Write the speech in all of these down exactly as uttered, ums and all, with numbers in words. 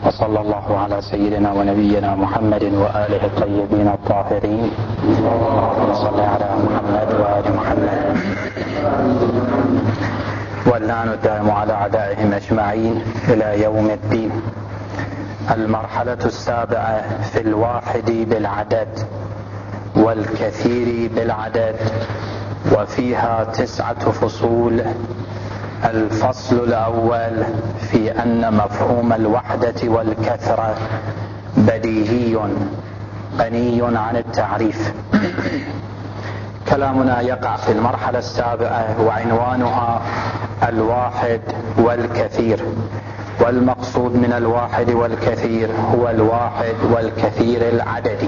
وصلى الله على سيدنا ونبينا محمد وآله الطيبين الطاهرين. اللهم صل على محمد وآل محمد واللعن الدائم على أعدائهم أجمعين إلى يوم الدين. المرحلة السابعة في الواحد بالعدد والكثير بالعدد، وفيها تسعة فصول. الفصل الأول في أن مفهوم الوحدة والكثرة بديهي غني عن التعريف. كلامنا يقع في المرحلة السابعة وعنوانها الواحد والكثير، والمقصود من الواحد والكثير هو الواحد والكثير العددي.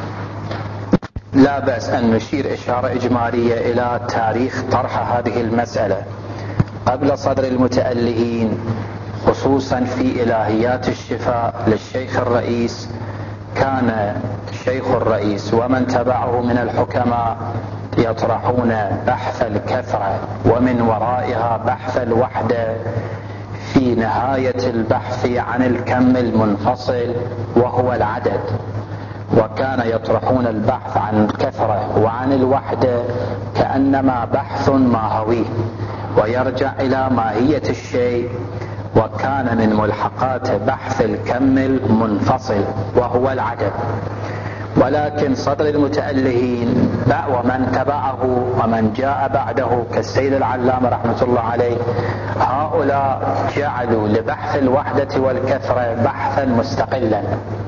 لا بأس أن نشير إشارة إجمالية إلى تاريخ طرح هذه المسألة قبل صدر المتألهين، خصوصا في إلهيات الشفاء للشيخ الرئيس. كان الشيخ الرئيس ومن تبعه من الحكماء يطرحون بحث الكثرة ومن ورائها بحث الوحدة، في نهاية البحث عن الكم المنفصل وهو العدد. وكان يطرحون البحث عن الكثرة وعن الوحدة كأنما بحث ماهوي ويرجع إلى ماهية الشيء، وكان من ملحقات بحث الكم المنفصل وهو العدد. ولكن صدر المتألهين ومن تبعه ومن جاء بعده كالسيد العلامة رحمة الله عليه، هؤلاء جعلوا لبحث الوحدة والكثرة بحثا مستقلا،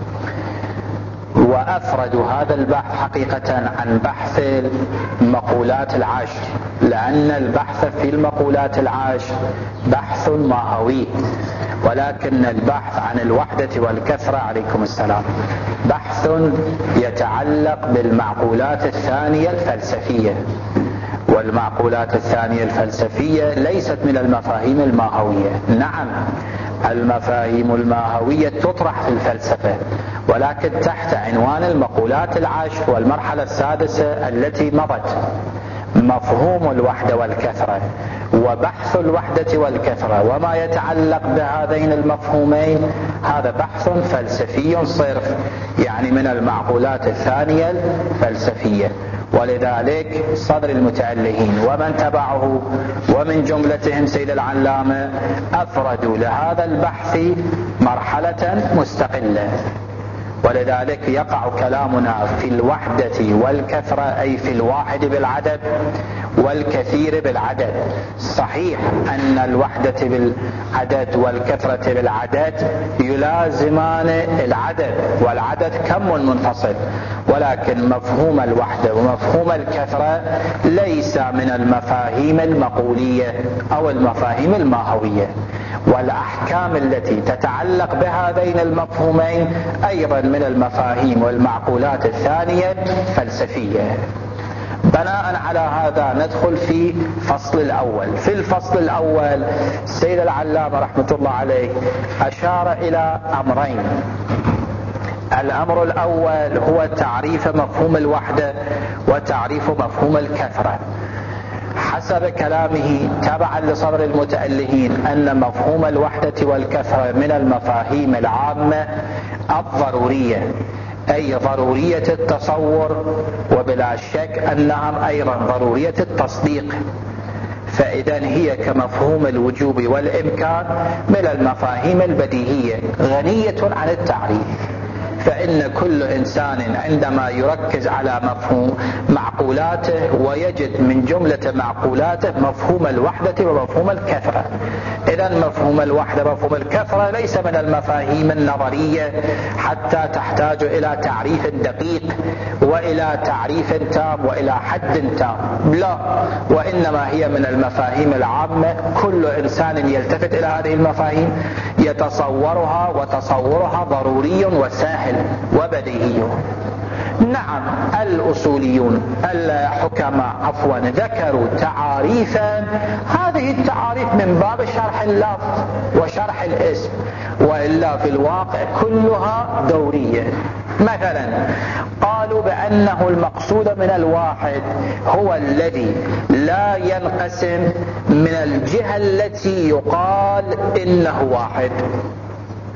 وأفردوا هذا البحث حقيقة عن بحث المقولات العشر، لأن البحث في المقولات العشر بحث ماهوي، ولكن البحث عن الوحدة والكثرة عليكم السلام بحث يتعلق بالمعقولات الثانية الفلسفية. والمعقولات الثانية الفلسفية ليست من المفاهيم الماهوية. نعم، المفاهيم الماهوية تطرح في الفلسفة، ولكن تحت عنوان المقولات العشر والمرحلة السادسة التي مضت. مفهوم الوحدة والكثرة وبحث الوحدة والكثرة وما يتعلق بهذين المفهومين هذا بحث فلسفي صرف، يعني من المعقولات الثانية الفلسفية. ولذلك صدر المتألهين ومن تبعه ومن جملتهم سيد العلامة أفردوا لهذا البحث مرحلة مستقلة. ولذلك يقع كلامنا في الوحدة والكثرة، أي في الواحد بالعدد والكثير بالعدد. صحيح أن الوحدة بالعدد والكثرة بالعدد يلازمان العدد، والعدد كم منفصل، ولكن مفهوم الوحدة ومفهوم الكثرة ليس من المفاهيم المقولية أو المفاهيم الماهوية. والأحكام التي تتعلق بهذين المفهومين أيضا من المفاهيم والمعقولات الثانية فلسفية. بناء على هذا ندخل في فصل الأول. في الفصل الأول السيد العلامة رحمة الله عليه أشار إلى أمرين. الأمر الأول هو تعريف مفهوم الوحدة وتعريف مفهوم الكثرة. حسب كلامه تبعا لصدر المتألهين أن مفهوم الوحدة والكثرة من المفاهيم العامة الضرورية، أي ضرورية التصور، وبلا شك أنها أيضا ضرورية التصديق. فإذا هي كمفهوم الوجوب والإمكان من المفاهيم البديهية غنية عن التعريف. فإن كل إنسان عندما يركز على مفهوم معقولاته ويجد من جملة معقولاته مفهوم الوحدة ومفهوم الكثرة. إذن مفهوم الوحدة ومفهوم الكثرة ليس من المفاهيم النظرية حتى تحتاج إلى تعريف دقيق وإلى تعريف تام وإلى حد تام، لا، وإنما هي من المفاهيم العامة. كل إنسان يلتفت إلى هذه المفاهيم يتصورها، وتصورها ضروري وسهل وبديهي. نعم، الأصوليون الحكماء عفوا ذكروا تعاريفا، هذه التعاريف من باب شرح اللفظ وشرح الاسم، وإلا في الواقع كلها دورية. مثلا قالوا بأنه المقصود من الواحد هو الذي لا ينقسم من الجهة التي يقال إنه واحد.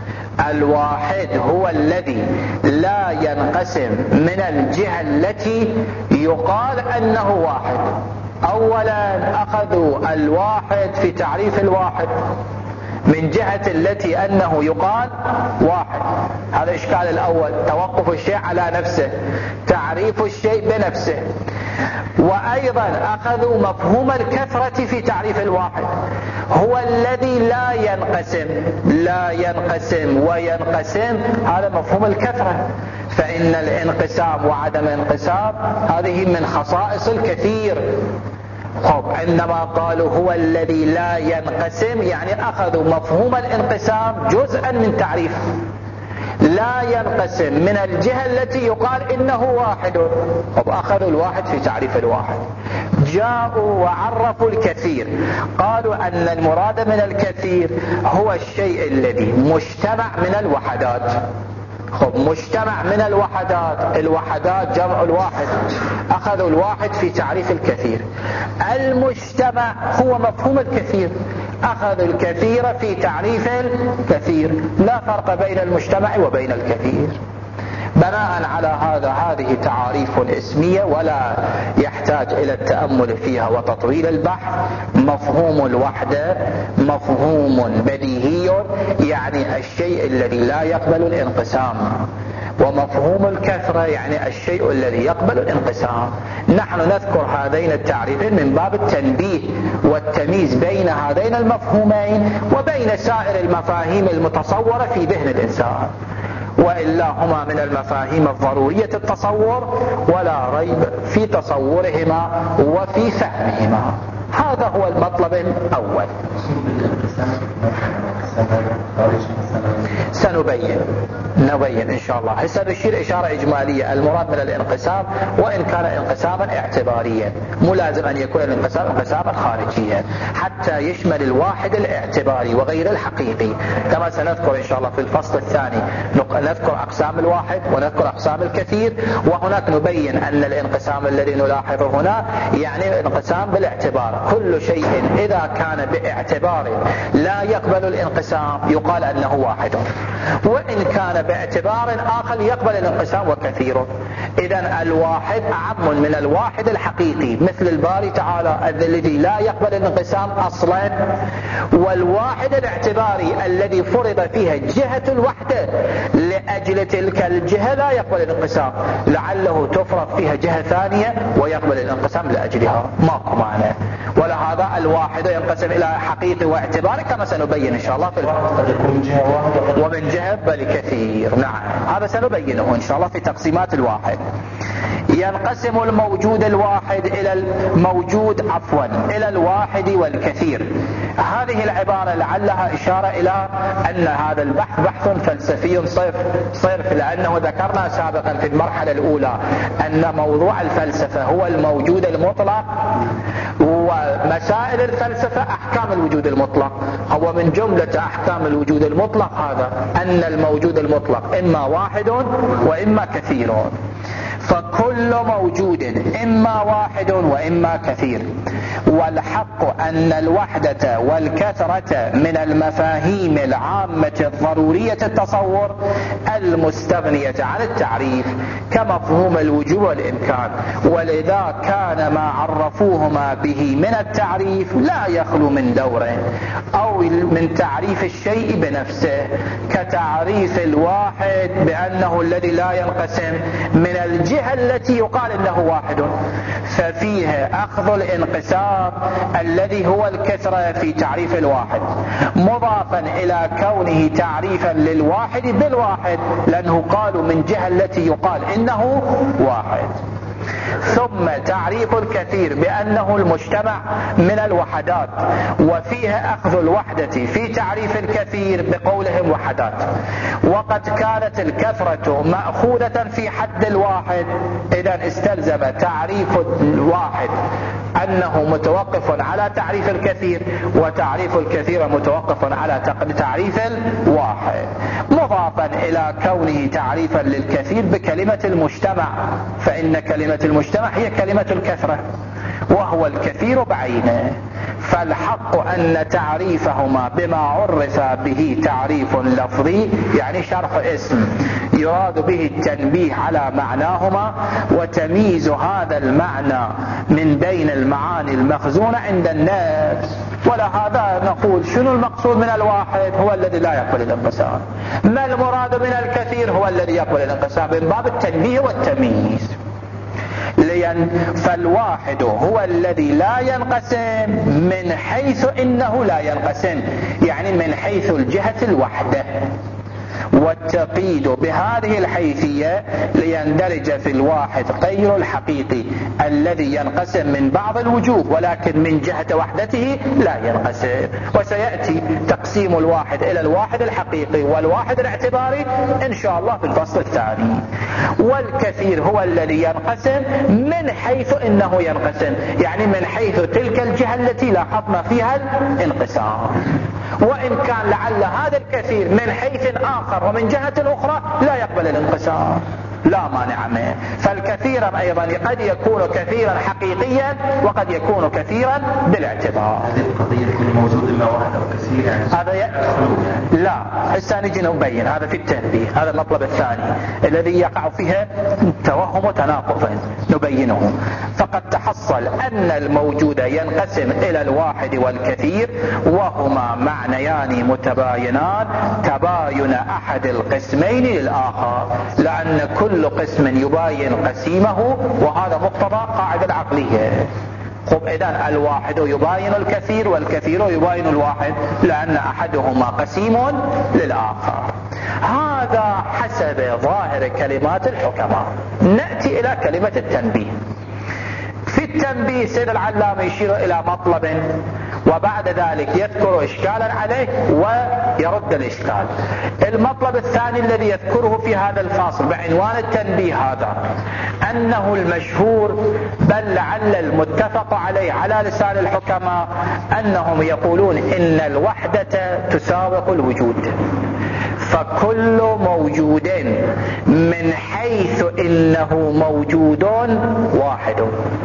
الواحد هو الذي لا ينقسم من الجهة التي يقال أنه واحد. أولا أخذوا الواحد في تعريف الواحد من جهة التي أنه يقال واحد. هذا إشكال الأول، توقف الشيء على نفسه، تعريف الشيء بنفسه. وأيضا أخذوا مفهوم الكثرة في تعريف الواحد، هو الذي لا ينقسم، لا ينقسم وينقسم، هذا مفهوم الكثرة. فإن الانقسام وعدم الانقسام هذه من خصائص الكثير. خب عندما قالوا هو الذي لا ينقسم يعني أخذوا مفهوم الانقسام جزءا من تعريفه، لا ينقسم من الجهة التي يقال إنه واحد. خب أخذوا الواحد في تعريف الواحد. جاءوا وعرفوا الكثير، قالوا أن المراد من الكثير هو الشيء الذي مجتمع من الوحدات. خب مجتمع من الوحدات، الوحدات جمع الواحد، أخذوا الواحد في تعريف الكثير. المجتمع هو مفهوم الكثير، أخذوا الكثير في تعريف الكثير. لا فرق بين المجتمع وبين الكثير. بناء على هذا هذه تعاريف اسمية ولا يحتاج إلى التأمل فيها وتطويل البحث. مفهوم الوحدة مفهوم بديهي، يعني الشيء الذي لا يقبل الانقسام، ومفهوم الكثرة يعني الشيء الذي يقبل الانقسام. نحن نذكر هذين التعريفين من باب التنبيه والتمييز بين هذين المفهومين وبين سائر المفاهيم المتصورة في ذهن الإنسان، وإلا هما من المفاهيم الضرورية التصور ولا ريب في تصورهما وفي فهمهما. هذا هو المطلب الأول. سنبين نبين إن شاء الله. هسه نشير إشارة إجمالية. المراد من الانقسام وإن كان انقساما اعتباريا، مو لازم أن يكون الانقسام انقساما خارجيا، حتى يشمل الواحد الاعتباري وغير الحقيقي، كما سنذكر إن شاء الله في الفصل الثاني. نذكر أقسام الواحد ونذكر أقسام الكثير، وهناك نبين أن الانقسام الذي نلاحظه هنا يعني انقسام بالاعتبار. كل شيء إذا كان باعتبار لا يقبل الانقسام يقال أنه واحد، وإن كان باعتبار آخر يقبل الانقسام وكثير. إذن الواحد أعم من الواحد الحقيقي، مثل الباري تعالى الذي لا يقبل الانقسام أصلا، والواحد الاعتباري الذي فرض فيها جهة الوحدة لأجل تلك الجهة لا يقبل الانقسام، لعله تفرض فيها جهة ثانية ويقبل الانقسام لأجلها، ماكو معنى. ولهذا الواحد ينقسم إلى حقيقي واعتباري كما سنبين إن شاء الله في الفصل. ومن جهة بل كثير، نعم هذا سنبينه إن شاء الله في تقسيمات الواحد. ينقسم الموجود الواحد إلى الموجود عفوا إلى الواحد والكثير. هذه العبارة لعلها إشارة إلى أن هذا البحث بحث فلسفي صرف صرف لأنه ذكرنا سابقا في المرحلة الأولى أن موضوع الفلسفة هو الموجود المطلق، ومسائل الفلسفة أحكام الوجود المطلق. هو من جملة أحكام الوجود المطلق هذا أن الموجود المطلق إما واحد وإما كثير، فكل موجود إما واحد وإما كثير. والحق أن الوحدة والكثرة من المفاهيم العامة الضرورية التصور المستغنية عن التعريف كمفهوم الوجوب والإمكان، ولذا كان ما عرفوهما به من التعريف لا يخلو من دوره أو من تعريف الشيء بنفسه، كتعريف الواحد بأنه الذي لا ينقسم من الجهة التي يقال إنه واحد، ففيه أخذ الانقسام الذي هو الكثرة في تعريف الواحد مضافا إلى كونه تعريفا للواحد بالواحد، لأنه قالوا من جهة التي يقال إنه واحد. ثم تعريف الكثير بأنه المجتمع من الوحدات، وفيه أخذ الوحدة في تعريف الكثير بقولهم وحدات. وقد كانت الكثرة مأخوذة في حد الواحد، إذن استلزم تعريف الواحد أنه متوقف على تعريف الكثير، وتعريف الكثير متوقف على تعريف الواحد، مضافا إلى كونه تعريفا للكثير بكلمة المجتمع، فإن كلمة المجتمع هي كلمة الكثرة وهو الكثير بعينه. فالحق أن تعريفهما بما عرف به تعريف لفظي، يعني شرح اسم يراد به التنبيه على معناهما وتمييز هذا المعنى من بين المعاني المخزونة عند الناس. ولهذا نقول شنو المقصود من الواحد؟ هو الذي لا يقبل الانقسام. ما المراد من الكثير؟ هو الذي يقبل الانقسام، من باب التنبيه والتمييز. لأن فالواحد هو الذي لا ينقسم من حيث إنه لا ينقسم، يعني من حيث الجهة الوحدة، والتقييد بهذه الحيثية ليندرج في الواحد غير الحقيقي الذي ينقسم من بعض الوجوه ولكن من جهة وحدته لا ينقسم. وسيأتي تقسيم الواحد إلى الواحد الحقيقي والواحد الاعتباري إن شاء الله في الفصل الثاني. والكثير هو الذي ينقسم من حيث إنه ينقسم، يعني من حيث تلك الجهة التي لاحظنا فيها الانقسام. وإن كان لعل هذا الكثير من حيث آخر ومن جهة أخرى لا يقبل الانقسام، لا مانع منه. فالكثير أيضا قد يكون كثيرا حقيقيا وقد يكون كثيرا بالاعتبار. هذه القضية تكون موجود إلا واحد أو كثير يعني هذا ي... لا هسه نجي نبين هذا في التنبيه. هذا المطلب الثاني الذي يقع فيها توهم وتناقض نبينه. فقد تحصل أن الموجود ينقسم إلى الواحد والكثير وهما معنيان متباينان تباين أحد القسمين للآخر، لأن كل كل قسم يباين قسيمه، وهذا مقتضى قاعدة عقلية. خب إذن الواحد يباين الكثير والكثير يباين الواحد لأن أحدهما قسيم للآخر. هذا حسب ظاهر كلمات الحكماء. نأتي إلى كلمة التنبيه. في التنبيه سيد العلامة يشير إلى مطلب وبعد ذلك يذكر إشكالا عليه ويرد الإشكال. المطلب الثاني الذي يذكره في هذا الفاصل بعنوان التنبيه هذا أنه المشهور بل لعل المتفق عليه على لسان الحكماء أنهم يقولون إن الوحدة تساوق الوجود، فكل موجود من حيث إنه موجود واحد،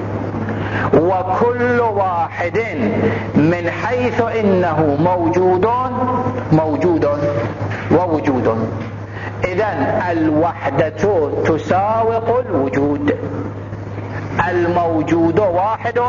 وكل واحد من حيث إنه موجود موجود ووجود. إذن الوحدة تساوق الوجود، الموجود واحد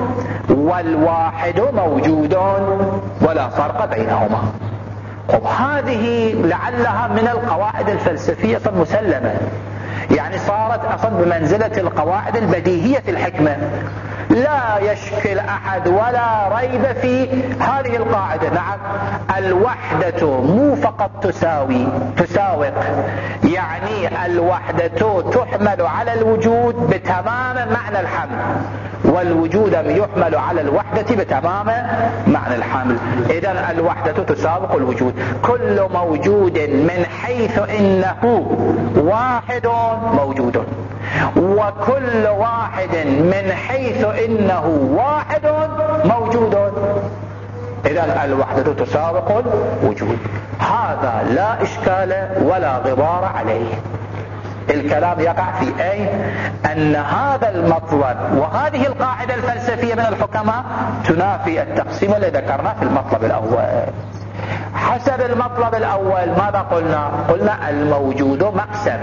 والواحد موجود ولا فرق بينهما. طب هذه لعلها من القواعد الفلسفية المسلمة، يعني صارت أصلا بمنزلة القواعد البديهية في الحكمة، لا يشكل أحد ولا ريب في هذه القاعدة. نعم الوحدة مو فقط تساوي تساوق، يعني الوحدة تحمل على الوجود بتمام معنى الحمل، والوجود يحمل على الوحدة بتمام معنى الحمل. إذن الوحدة تساوق الوجود. كل موجود من حيث إنه واحد موجود، وكل واحد من حيث إنه واحد موجود. إذن الوحدة تساوق الوجود. هذا لا إشكال ولا غبار عليه. الكلام يقع في أي أن هذا المطلب وهذه القاعدة الفلسفية من الحكماء تنافي التقسيم الذي ذكرناه في المطلب الأول. حسب المطلب الأول ماذا قلنا؟ قلنا الموجود مقسم،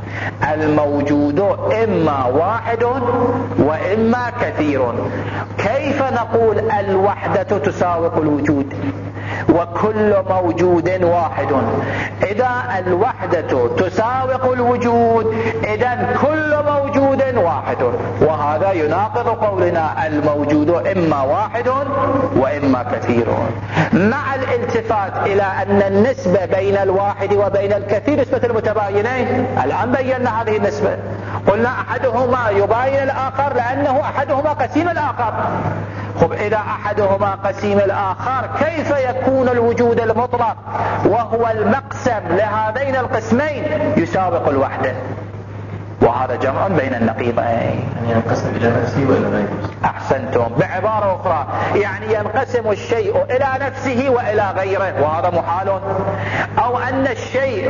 الموجود إما واحد وإما كثير. كيف نقول الوحدة تساوق الوجود وكل موجود واحد؟ إذا الوحدة تساوق الوجود إذن كل موجود واحد، وهذا يناقض قولنا الموجود إما واحد وإما كثير، مع الالتفات إلى أن النسبة بين الواحد وبين الكثير نسبة المتباينين. الآن بينا هذه النسبة، قلنا أحدهما يباين الآخر لأنه أحدهما قسيم الآخر. خب إذا أحدهما قسيم الآخر كيف يكون الوجود المطلق وهو المقسم لهذين القسمين يساوق الوحدة؟ وهذا جمع بين النقيضين. يعني ينقسم إلى نفسه وإلى غيره. أحسنتم. بعبارة أخرى يعني ينقسم الشيء إلى نفسه وإلى غيره، وهذا محال. أو أن الشيء هو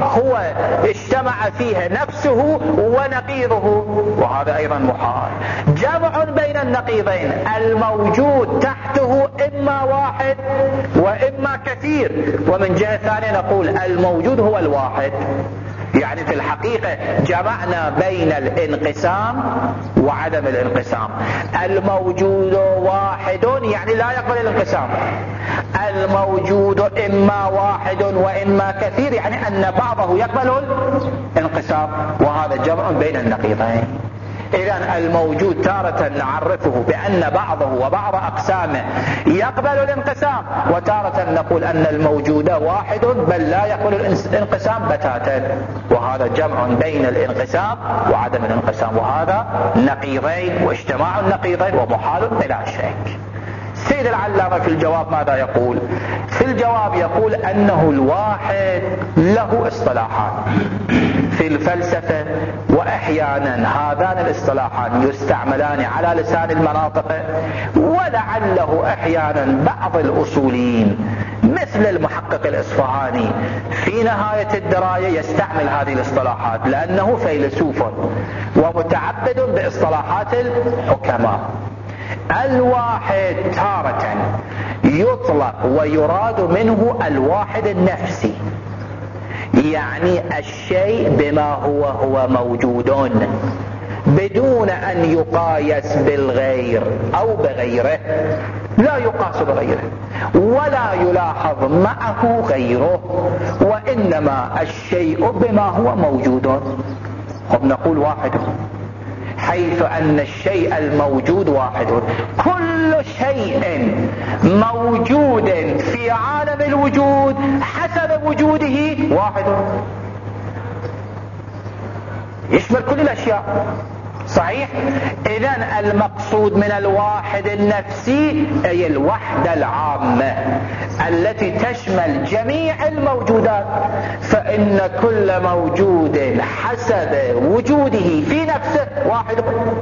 تارة اجتمع فيها نفسه ونقيضه، وهذا أيضا محال. جمع بين النقيضين الموجود تحته إما واحد وإما كثير، ومن جهة ثانية نقول الموجود هو الواحد. يعني في الحقيقة جمعنا بين الانقسام وعدم الانقسام. الموجود واحد يعني لا يقبل الانقسام، الموجود إما واحد وإما كثير يعني أن بعضه يقبل الانقسام، وهذا جمع بين النقيضين. إذن الموجود تارة نعرفه بأن بعضه وبعض أقسامه يقبل الانقسام، وتارة نقول أن الموجود واحد بل لا يقبل الانقسام بتاتا، وهذا جمع بين الانقسام وعدم الانقسام، وهذا نقيضين واجتماع النقيضين ومحال بلا شك. سيد العلامة في الجواب ماذا يقول؟ في الجواب يقول أنه الواحد له اصطلاحان في الفلسفة، وأحيانا هذان الاصطلاحان يستعملان على لسان المناطق، ولعله أحيانا بعض الأصوليين مثل المحقق الإصفهاني في نهاية الدراية يستعمل هذه الاصطلاحات لأنه فيلسوف ومتعبد باصطلاحات الحكماء. الواحد تارة يطلق ويراد منه الواحد النفسي، يعني الشيء بما هو هو موجود بدون أن يقايس بالغير أو بغيره، لا يقاس بغيره ولا يلاحظ معه غيره، وإنما الشيء بما هو موجود. وبنقول واحد حيث أن الشيء الموجود واحد. كل شيء موجود في عالم الوجود حسب وجوده واحد، يشمل كل الأشياء. صحيح؟ إذن المقصود من الواحد النفسي أي الوحدة العامة التي تشمل جميع الموجودات، فإن كل موجود حسب وجوده في نفسه واحد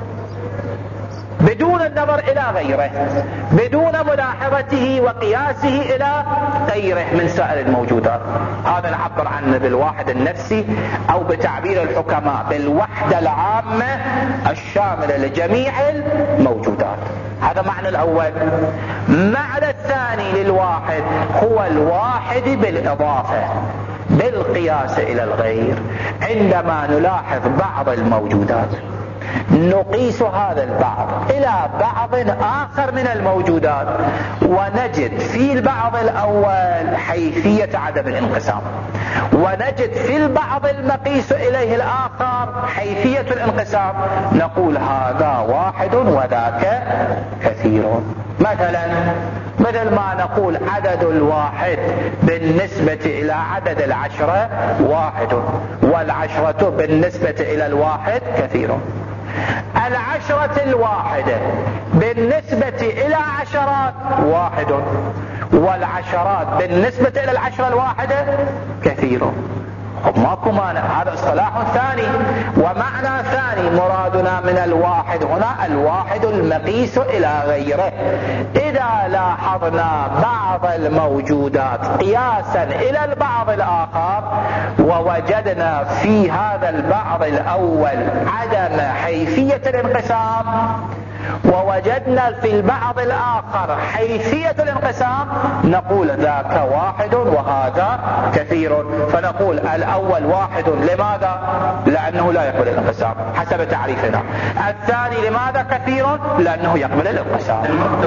بدون النظر إلى غيره، بدون ملاحظته وقياسه إلى غيره من سائر الموجودات. هذا نعبر عنه بالواحد النفسي، أو بتعبير الحكماء بالوحدة العامة الشاملة لجميع الموجودات. هذا معنى الأول. معنى الثاني للواحد هو الواحد بالإضافة، بالقياس إلى الغير. عندما نلاحظ بعض الموجودات نقيس هذا البعض إلى بعض آخر من الموجودات، ونجد في البعض الأول حيثية عدم الانقسام، ونجد في البعض المقيس إليه الآخر حيثية الانقسام، نقول هذا واحد وذاك كثير. مثلا مثل ما نقول عدد الواحد بالنسبة إلى عدد العشرة واحد، والعشرة بالنسبة إلى الواحد كثير. العشرة الواحدة بالنسبة إلى عشرات واحد، والعشرات بالنسبة إلى العشرة الواحدة كثير. ماكو مانع، هذا اصطلاح ثاني ومعنى ثاني. مرادنا من الواحد هنا الواحد المقيس إلى غيره. إذا لاحظنا بعض الموجودات قياسا إلى البعض الآخر ووجدنا في هذا البعض الأول عدم حيثية الانقسام، ووجدنا في البعض الآخر حيثية الانقسام، نقول ذاك واحد وهذا كثير. فنقول الأول واحد لماذا؟ لأنه لا يقبل الانقسام حسب تعريفنا. الثاني لماذا كثير؟ لأنه يقبل الانقسام.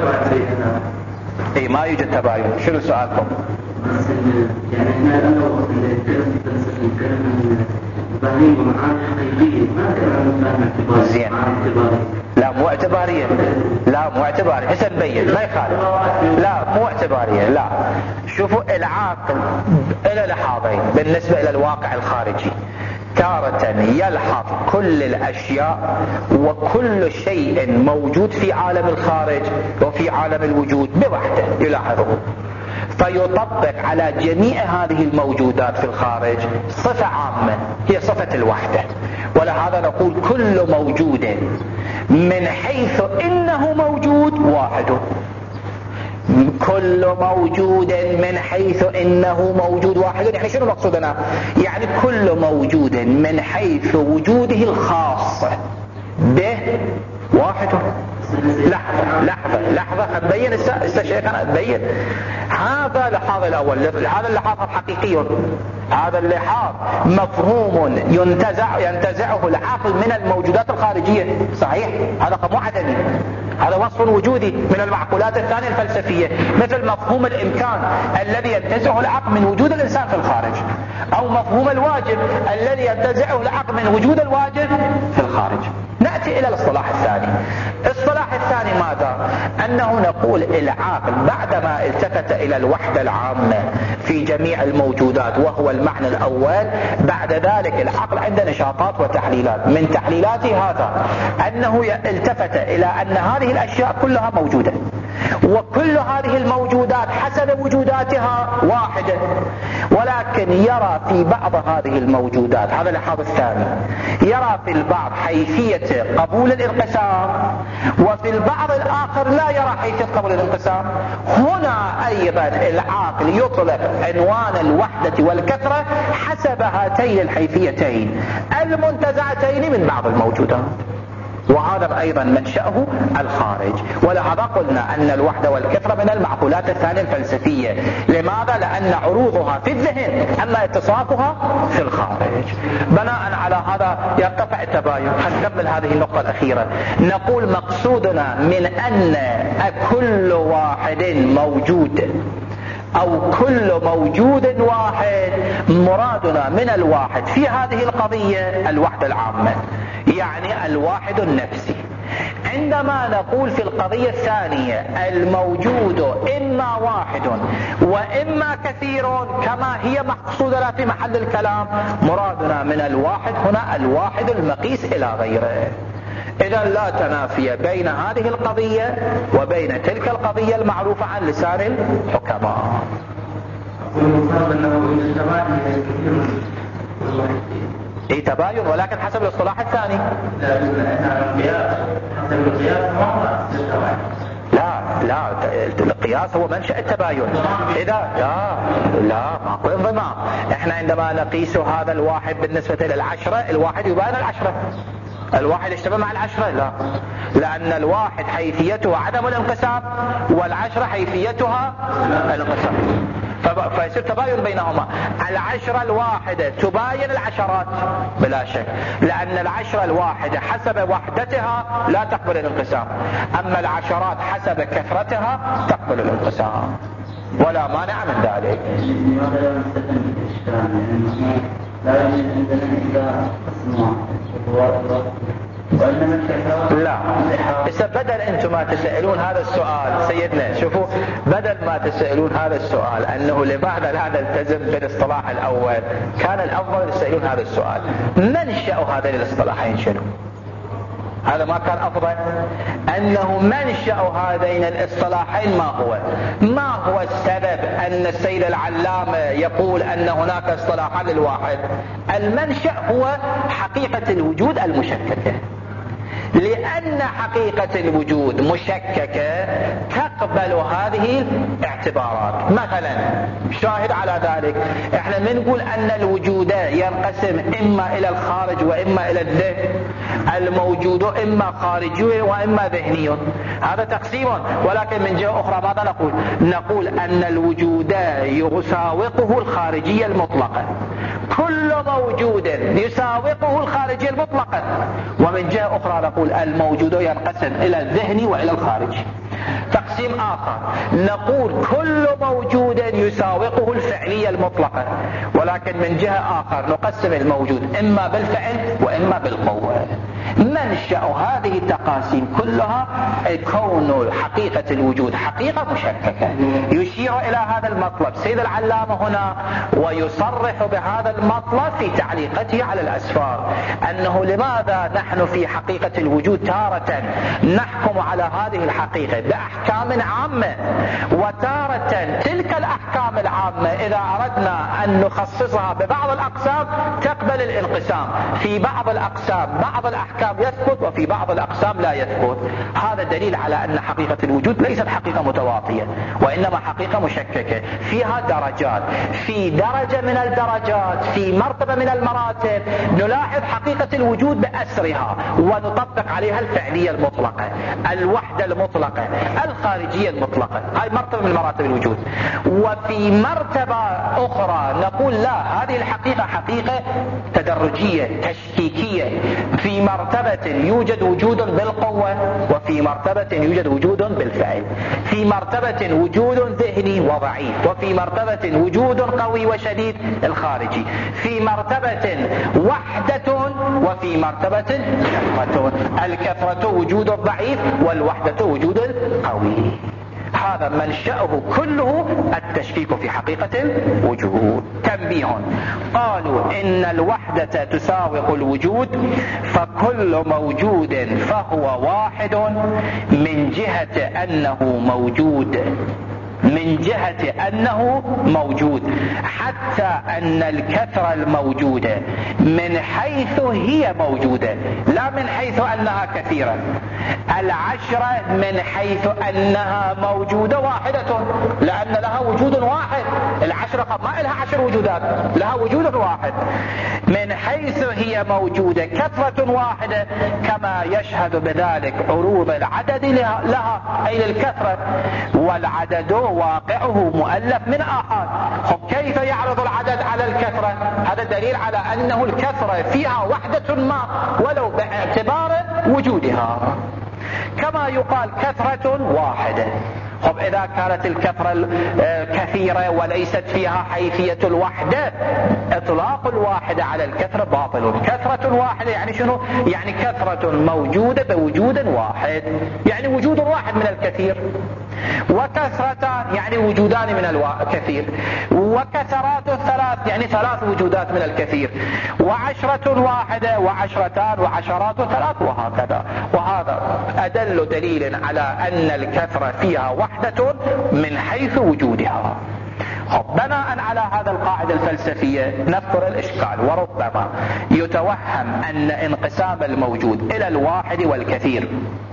اي ما يوجد تباين. شنو سؤالكم؟ يعني احنا الان الفلسفه نتكلم عن مفاهيم ومعاني حقيقيه، ما نتكلم عن مفاهيم اعتباريه. زين. لا مو اعتباريه، لا مو اعتباريه، هسه نبين ما يخالف. لا مو اعتباريه، لا. شوفوا العاقل الى لحاظين بالنسبه الى الواقع الخارجي. تارة يلحظ كل الأشياء وكل شيء موجود في عالم الخارج وفي عالم الوجود بوحده يلاحظه، فيطبق على جميع هذه الموجودات في الخارج صفة عامة هي صفة الوحدة. ولهذا نقول كل موجود من حيث إنه موجود واحد، كل موجود من حيث إنه موجود واحد. يعني شنو مقصودنا؟ يعني كل موجود من حيث وجوده الخاص به واحد. لحظة لحظة لحظة أبين استشيخنا أبين. هذا اللحاظ الأول، هذا اللحاظ حقيقي، هذا اللحاظ مفهوم ينتزع ينتزعه العقل من الموجودات الخارجية، صحيح؟ هذا مو عدمي، هذا وصف وجودي من المعقولات الثانية الفلسفية، مثل مفهوم الإمكان الذي ينتزعه العقل من وجود الإنسان في الخارج، أو مفهوم الواجب الذي ينتزعه العقل من وجود الواجب في الخارج. نأتي إلى الاصطلاح الثاني. الاصطلاح الثاني ماذا؟ أنه نقول العاقل بعدما التفت إلى الوحدة العامة في جميع الموجودات وهو المعنى الأول، بعد ذلك العقل عنده نشاطات وتحليلات. من تحليلاته هذا أنه التفت إلى أن هذه الأشياء كلها موجودة، وكل هذه الموجودات حسب وجوداتها واحدة، ولكن يرى في بعض هذه الموجودات، هذا اللحاظ الثاني، يرى في البعض حيثية قبول الانقسام، وفي البعض الآخر لا يرى حيثية قبول الانقسام. هنا أيضا العاقل يطلق عنوان الوحدة والكثرة حسب هاتين الحيثيتين المنتزعتين من بعض الموجودات، وهذا أيضا منشأه الخارج. ولهذا قلنا أن الوحدة والكثرة من المعقولات الثانية الفلسفية. لماذا؟ لأن عروضها في الذهن أما اتصافها في الخارج. بناء على هذا يرتفع التباين. هنكمل هذه النقطة الأخيرة. نقول مقصودنا من أن كل واحد موجود أو كل موجود واحد، مرادنا من الواحد في هذه القضية الوحدة العامة، يعني الواحد النفسي. عندما نقول في القضية الثانية الموجود إما واحد وإما كثير كما هي مقصودنا في محل الكلام، مرادنا من الواحد هنا الواحد المقيس إلى غيره. إذا لا تنافي بين هذه القضية وبين تلك القضية المعروفة عن لسان الحكماء. والمفروض أنه يتباين كثير من الواحد. اي تباين، ولكن حسب الاصطلاح الثاني. لا القياس حسب القياس لا لا القياس هو منشأ التباين. إذا لا لا ماكو انضمام. احنا عندما نقيس هذا الواحد بالنسبة للعشرة، الواحد يباين العشرة، الواحد يشتبه مع العشرة؟ لا، لأن الواحد حيثيته عدم الانقسام والعشرة حيثيتها الانقسام، فيصير تباين بينهما. العشرة الواحدة تباين العشرات بلا شك، لأن العشرة الواحدة حسب وحدتها لا تقبل الانقسام، أما العشرات حسب كثرتها تقبل الانقسام، ولا مانع من ذلك. لا يوجد عندنا إلا قسم واحد وإنما الكثرة. لا، إذا بدل أنتم ما تسألون هذا السؤال سيدنا، شوفوا، بدل ما تسألون هذا السؤال أنه لماذا لا نلتزم بالاصطلاح الأول، كان الأفضل تسألون هذا السؤال: منشأ هذين الاصطلاحين شنو؟ هذا ما كان أفضل؟ أنه منشأ هذين الاصطلاحين ما هو؟ ما هو السبب أن السيد العلامة يقول أن هناك اصطلاحان للواحد؟ المنشأ هو حقيقة الوجود المشككة، لأن حقيقة الوجود مشككة تقبل هذه الاعتبارات. مثلا شاهد على ذلك، احنا بنقول أن الوجود ينقسم إما إلى الخارج وإما إلى الذهن، الموجود إما خارجي وإما ذهني، هذا تقسيم. ولكن من جهة أخرى ماذا نقول؟ نقول أن الوجود يساوقه الخارجية المطلقة، كل موجود يساوقه الخارجية المطلقة. ومن جهة أخرى نقول الموجود ينقسم إلى الذهني وإلى الخارج. تقسيم آخر نقول كل موجود يساوقه الفعلية المطلقة، ولكن من جهة آخر نقسم الموجود إما بالفعل وإما بالقوة. منشأ هذه التقاسيم كلها كون حقيقة الوجود حقيقة مشككة. يشير إلى هذا المطلب سيد العلامة هنا ويصرح بهذا المطلب في تعليقته على الأسفار، أنه لماذا نحن في حقيقة الوجود تارة نحكم على هذه الحقيقة بأحكام عامة، وتارة تلك الأحكام العامة إذا أردنا أن نخصصها ببعض الأقسام تقبل الانقسام، في بعض الأقسام بعض الأحكام يثبت وفي بعض الأقسام لا يثبت. هذا دليل على أن حقيقة الوجود ليست حقيقة متواطية، وإنما حقيقة مشككة فيها درجات. في درجة من الدرجات، في مرتبة من المراتب، نلاحظ حقيقة الوجود بأسرها ونطبق عليها الفعلية المطلقة، الوحدة المطلقة، الخارجية المطلقة. هاي مرتبة من مراتب الوجود. وفي مرتبة أخرى نقول لا، هذه الحقيقة حقيقة تدرجية تشكيكية. في مرتبة يوجد وجود بالقوة، وفي مرتبة يوجد وجود بالفعل. في مرتبة وجود ذهني وضعيف، وفي مرتبة وجود قوي وشديد الخارجي. في مرتبة وحدة، وفي مرتبة كثرة. الكثرة وجود الضعيف، والوحدة وجود القوي. هذا منشأه كله التشكيك في حقيقة الوجود. تنبيه: قالوا إن الوحدة تساوق الوجود، فكل موجود فهو واحد من جهة أنه موجود، من جهة أنه موجود، حتى أن الكثرة الموجودة من حيث هي موجودة، لا من حيث أنها كثيرة. العشرة من حيث أنها موجودة واحدة، لأن لها وجود واحد. العشرة ما لها عشر وجودات، لها وجود واحد. من حيث هي موجودة كثرة واحدة، كما يشهد بذلك عروض العدد لها أي للكثرة، والعدد واقعه مؤلف من آحاد. خب كيف يعرض العدد على الكثرة؟ هذا دليل على أنه الكثرة فيها وحدة ما ولو باعتبار وجودها. كما يقال كثرة واحدة. خب إذا كانت الكثرة كثيرة وليست فيها حيثية الوحدة، إطلاق الواحدة على الكثرة باطل. كثرة واحدة يعني شنو؟ يعني كثرة موجودة بوجود واحد، يعني وجود واحد من الكثير. وكثرتان يعني وجودان من الكثير. وكثرات ثلاث يعني ثلاث وجودات من الكثير. وعشرة واحدة وعشرتان وعشرات ثلاث، وهكذا. وهذا أدل دليل على أن الكثرة فيها وحدة من حيث وجودها. بناء على هذا القاعدة الفلسفية نذكر الإشكال. وربما يتوهم أن انقسام الموجود إلى الواحد والكثير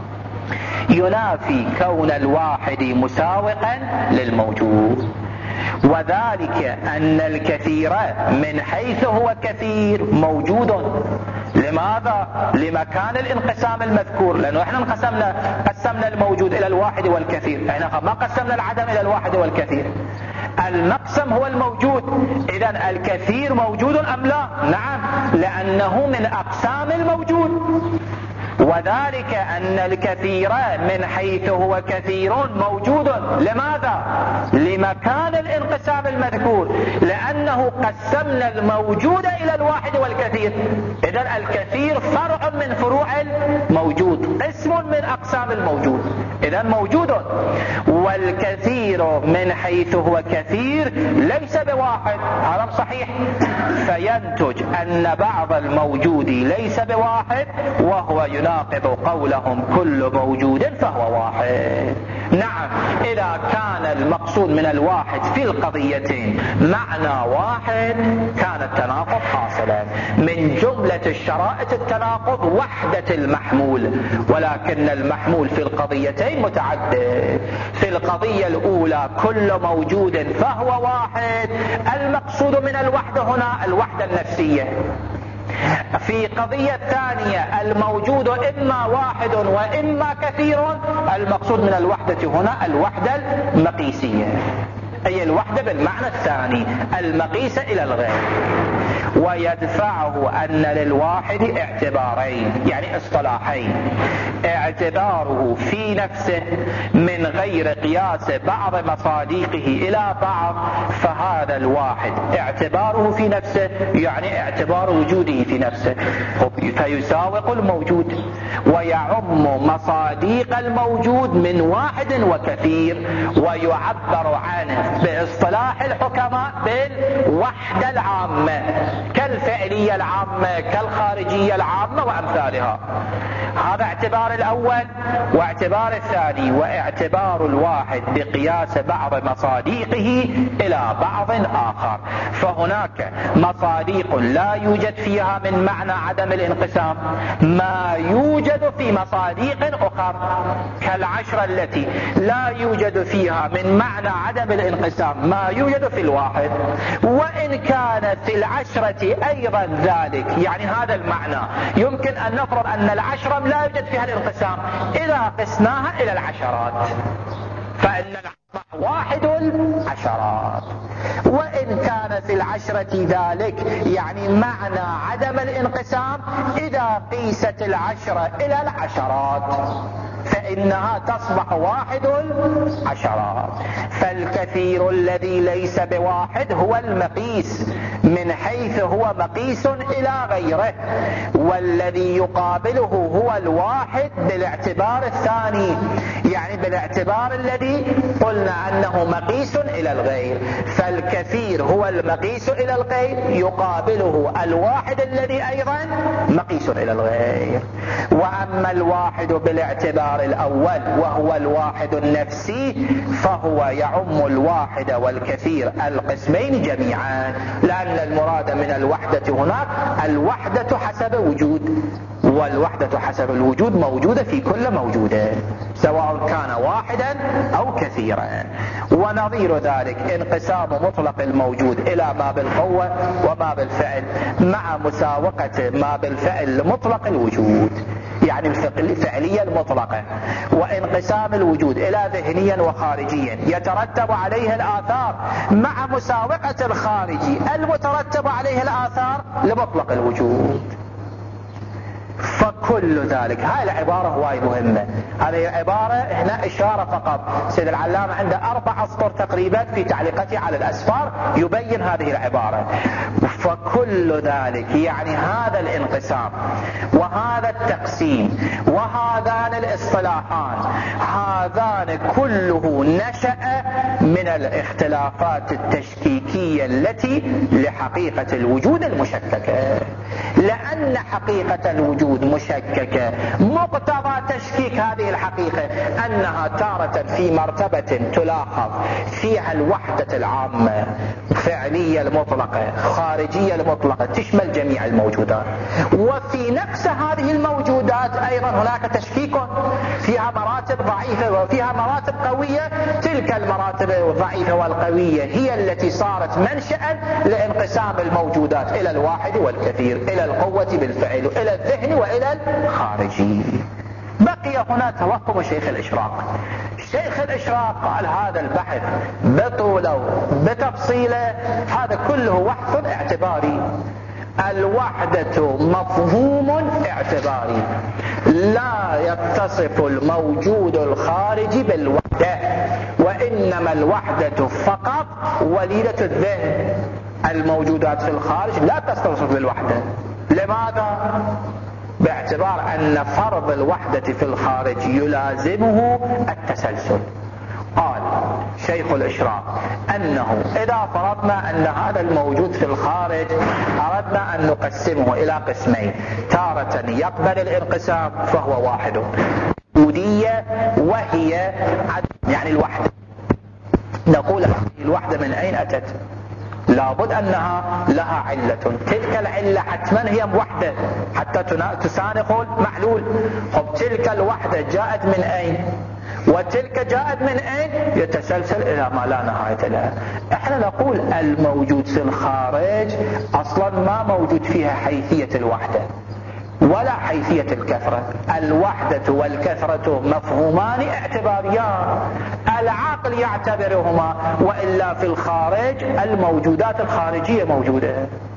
ينافي كون الواحد مساوقا للموجود، وذلك أن الكثير من حيث هو كثير موجود. لماذا؟ لمكان الانقسام المذكور، لأنه احنا انقسمنا قسمنا الموجود إلى الواحد والكثير، احنا ما قسمنا العدم إلى الواحد والكثير. المقسم هو الموجود. إذن الكثير موجود أم لا؟ نعم، لأنه من أقسام الموجود. وذلك أن الكثير من حيث هو كثير موجود. لماذا؟ لمكان الانقسام المذكور، لأنه قسمنا الموجود إلى الواحد والكثير. إذن الكثير فرع من فروع الموجود، قسم من أقسام الموجود، إذن موجود. والكثير من حيث هو كثير ليس بواحد، هذا صحيح. فينتج أن بعض الموجود ليس بواحد، وهو يناقض قولهم كل موجود فهو واحد. نعم، إذا كان المقصود من الواحد في القضيتين معنى واحد كان التناقض حاصلا. من جملة الشرائط التناقض وحدة المحمول، ولكن المحمول في القضيتين متعدد. في القضية الأولى كل موجود فهو واحد، المقصود من الوحدة هنا الوحدة النفسية. في قضية ثانية الموجود إما واحد وإما كثير، المقصود من الوحدة هنا الوحدة المقيسية، أي الوحدة بالمعنى الثاني المقيسة إلى الغير. ويدفعه أن للواحد اعتبارين، يعني اصطلاحين: اعتباره في نفسه من غير قياس بعض مصادقه إلى بعض، فهذا الواحد اعتباره في نفسه يعني اعتبار وجوده في نفسه فيساوق الموجود. ويعم مصاديق الموجود من واحد وكثير، ويعبر عنه باصطلاح الحكماء بالوحدة العامة كالفعلية العامة كالخارجية العامة وأمثالها. هذا اعتبار الأول. واعتبار الثاني واعتبار الواحد بقياس بعض مصاديقه إلى بعض آخر. فهناك مصاديق لا يوجد فيها من معنى عدم الانقسام ما يوجد في مصاديق أخر، كالعشرة التي لا يوجد فيها من معنى عدم الانقسام ما يوجد في الواحد، وإن كان في العشرة أيضا ذلك. يعني هذا المعنى يمكن أن نفرض أن العشرة لا يوجد فيها الانقسام إذا قسناها إلى العشرات، فإن واحد العشرات. وإن كان في العشرة ذلك يعني معنى عدم الانقسام إذا قيست العشرة إلى العشرات فإنها تصبح واحد العشرات. فالكثير الذي ليس بواحد هو المقيس من حيث هو مقيس إلى غيره، والذي يقابله هو الواحد بالاعتبار الثاني، يعني بالاعتبار الذي قلنا أنه مقيس إلى الغير. فالكثير هو المقيس إلى الغير يقابله الواحد الذي أيضا مقيس إلى الغير. وأما الواحد بالاعتبار الأول وهو الواحد النفسي فهو يعم الواحد والكثير القسمين جميعا، لأن المراد من الوحدة هناك الوحدة حسب وجود، والوحدة حسب الوجود موجودة في كل موجودة سواء كان واحدا أو كثيرا. ونظير ذلك انقسام مطلق الموجود إلى ما بالقوة وما بالفعل مع مساوقة ما بالفعل لمطلق الوجود، يعني الفعلية المطلقة. وانقسام الوجود إلى ذهنيا وخارجيا يترتب عليه الآثار مع مساوقة الخارجي المترتب عليه الآثار لمطلق الوجود. فكل ذلك، هاي العبارة هواي مهمة. هذه عبارة هنا إشارة فقط. سيد العلامة عنده أربع أسطر تقريبا في تعليقته على الأسفار يبين هذه العبارة. فكل ذلك يعني هذا الانقسام وهذا التقسيم وهذان الاصطلاحان هذان كله نشأ من الاختلافات التشكيكية التي لحقيقة الوجود المشككة. لأن حقيقة الوجود مشككة، مقتضى تشكيك هذه الحقيقة أنها تارة في مرتبة تلاحظ فيها الوحدة العامة فعلية المطلقة خارجية المطلقة تشمل جميع الموجودات، وفي نفس هذه الموجودات أيضا هناك تشكيك فيها مراتب ضعيفة وفيها مراتب قوية. تلك المراتب الضعيفة والقوية هي التي صارت منشأ لانقسام الموجودات إلى الواحد والكثير، إلى القوة بالفعل، إلى الذهن وإلى الخارجي. بقي هنا توهم شيخ الإشراق. شيخ الإشراق قال هذا البحث بطوله بتفصيله هذا كله بحث اعتباري. الوحدة مفهوم اعتباري، لا يتصف الموجود الخارجي بالوحدة، وإنما الوحدة فقط وليدة الذهن. الموجودات في الخارج لا تتصف بالوحدة. لماذا؟ باعتبار أن فرض الوحدة في الخارج يلازمه التسلسل. قال شيخ الإشراق أنه إذا فرضنا أن هذا الموجود في الخارج أردنا أن نقسمه إلى قسمين، تارة يقبل الانقسام فهو واحد وجودية وهي يعني الوحدة. نقول الوحدة من أين أتت؟ لابد أنها لها علة، تلك العلة حتما هي وحدة حتى تسانخ المحلول. خب تلك الوحدة جاءت من أين؟ وتلك جاءت من أين؟ يتسلسل إلى ما لا نهاية له. احنا نقول الموجود في الخارج أصلا ما موجود فيها حيثية الوحدة ولا حيثية الكثرة. الوحدة والكثرة مفهومان اعتباريان، العقل يعتبرهما، وإلا في الخارج الموجودات الخارجية موجودة.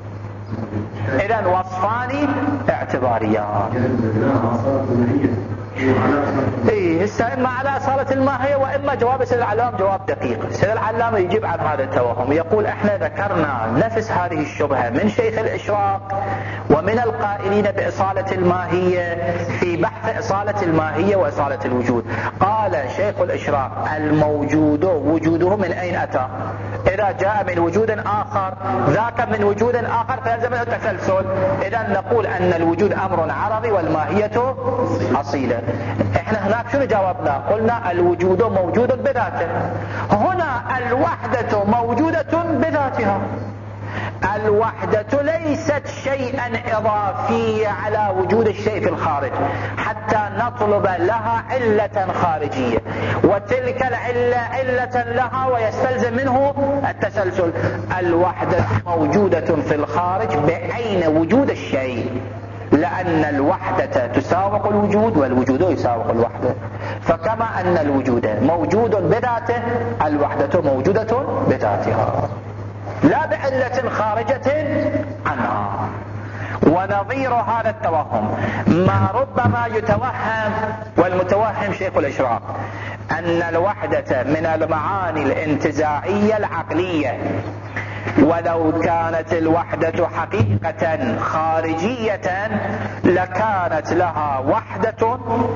إذن وصفان اعتباريان. اي هسه اما على اصالة الماهية واما جواب سيد العلام جواب دقيق. سيد العلام يجيب عن هذا التوهم، يقول احنا ذكرنا نفس هذه الشبهة من شيخ الاشراق ومن القائلين باصالة الماهية في بحث اصالة الماهية واصالة الوجود. قال شيخ الاشراق الموجود وجوده من اين اتى؟ اذا جاء من وجود اخر ذاك من وجود اخر فيلزم منه التسلسل. اذا نقول ان الوجود امر عرضي والماهية اصيلة. احنا هناك شنو جاوبنا؟ قلنا الوجود موجود بذاته، هنا الوحدة موجودة بذاتها. الوحدة ليست شيئا اضافيا على وجود الشيء في الخارج حتى نطلب لها علة خارجية، وتلك العلة علة لها ويستلزم منه التسلسل. الوحدة موجودة في الخارج بعين وجود الشيء، لأن الوحدة تساوق الوجود والوجود يساوق الوحدة. فكما أن الوجود موجود بذاته الوحدة موجودة بذاتها لا بعلة خارجة عنها. ونظير هذا التوهم ما ربما يتوهم، والمتوهم شيخ الإشراق، أن الوحدة من المعاني الانتزاعية العقلية، ولو كانت الوحدة حقيقة خارجية لكانت لها وحدة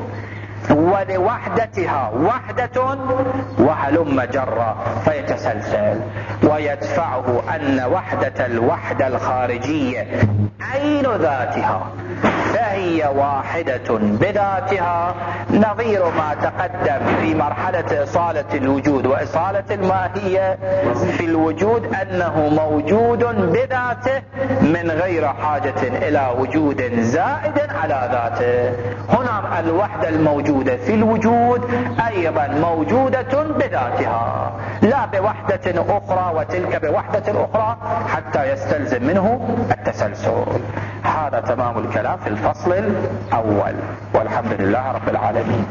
ولوحدتها وحدة وهلم جرا فيتسلسل، ويدفعه أن وحدة الوحدة الخارجية عين ذاتها فهي واحدة بذاتها، نظير ما تقدم في مرحلة إصالة الوجود وإصالة الماهية في الوجود أنه موجود بذاته من غير حاجة إلى وجود زائد على ذاته. هنا الوحدة الموجودة في الوجود أيضا موجودة بذاتها لا بوحدة أخرى وتلك بوحدة أخرى حتى يستلزم منه التسلسل. هذا تمام الكلام في الفصل الأول، والحمد لله رب العالمين.